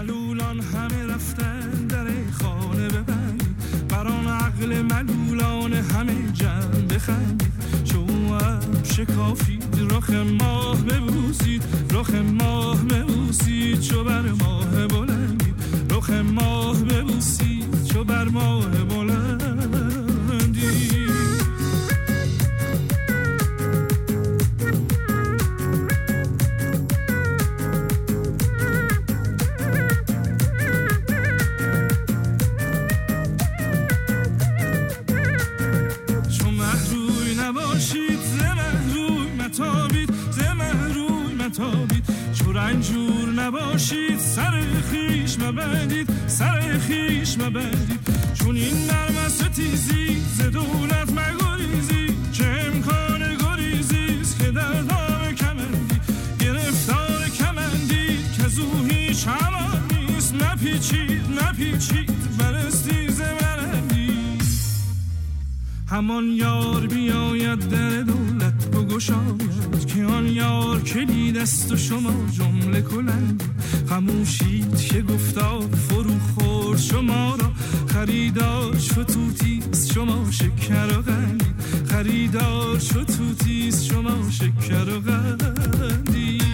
ملولان همه رفتن در خانه ببندید، بران عقل ملولان همه جمع بخندید. شما شکافید رخ ماه ببوسید، رخ ماه ببوسید چو بر ماه بلندید، رخ ماه ببوسید چو بر ماه بلندید. چو رنجور نباشید سر خیش مبندید، سر خیش مبندید. چون این نرم ستیزی ز دولت مگریزید، چه امکان گریزیست که در دام کمندی گرفتار کمندی که زو هیچ همان نیست. نپیچید نپیچید برستیز مرندی، همان یار بیاید در دولت بگشاید که آن یار کلید است و شما جمله کلند. خموشید که گفتار فرو خورد شما را، خریدار شو توتیست شما شکر و قندید، خریدار شو توتیست شما شکر و قندید.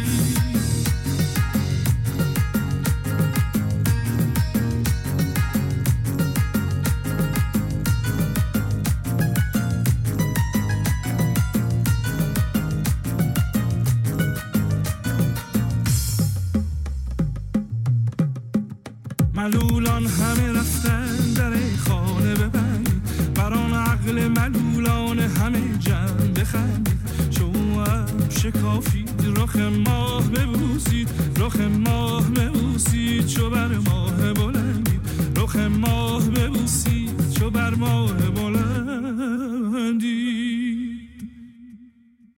ملولان همه رفتن در خانه ببندید، بران عقل ملولان همه جمع بخندید. شما شکافید رخ ماه ببوسید، رخ ماه ببوسید چو بر ماه بلندید، رخ ماه ببوسید چو بر ماه بلندید.